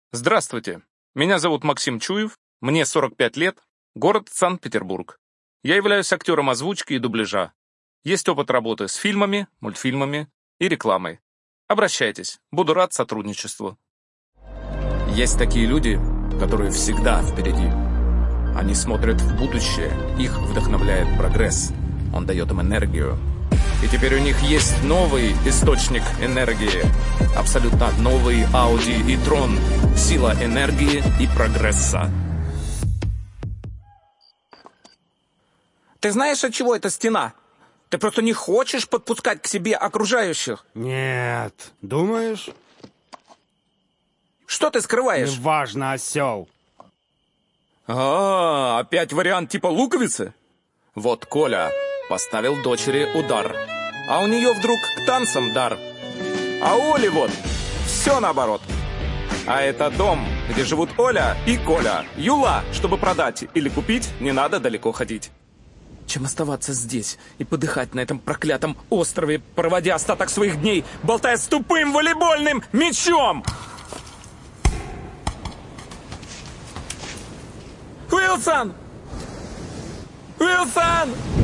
Здравствуйте, меня зовут Максим Чуев, мне 45 лет, город Санкт-Петербург. Я являюсь актером озвучки и дубляжа. Есть опыт работы с фильмами, мультфильмами и рекламой. Обращайтесь, буду рад сотрудничеству. Есть такие люди, которые всегда впереди. Они смотрят в будущее, их вдохновляет прогресс. Он дает им энергию. И теперь у них есть новый источник энергии. Абсолютно новый Audi e-tron. Сила энергии и прогресса. Ты знаешь, от чего эта стена? Ты просто не хочешь подпускать к себе окружающих. Нет. Думаешь? Что ты скрываешь? Неважно, осел. Опять вариант типа луковицы? Вот Коля поставил дочери удар. А у нее вдруг к танцам дар. А у Оли вот все наоборот. А это дом, где живут Оля и Коля. Юла, чтобы продать или купить, не надо далеко ходить. Чем оставаться здесь и подыхать на этом проклятом острове, проводя остаток своих дней, болтая с тупым волейбольным мячом? Уилсон! Уилсон!